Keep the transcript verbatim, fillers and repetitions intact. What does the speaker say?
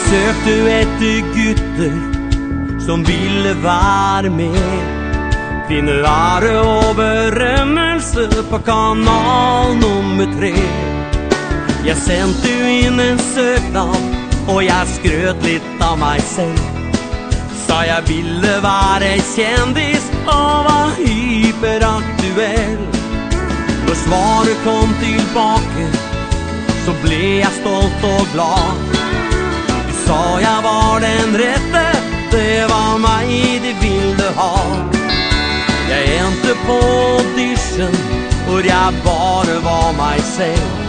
Søkte etter gutter som ville være med. Kvinneære og berømmelse på kanal nummer tre. Jeg sendte inn en søknad, og jeg skrøt litt av meg selv. Sa jeg ville være kjendis og var hyperaktuell. Når svaret kom tilbake, så ble jeg stolt og glad. Du sa jeg var den rette, det var meg de ville ha. Jeg endte på audition, hvor jeg bare var meg selv.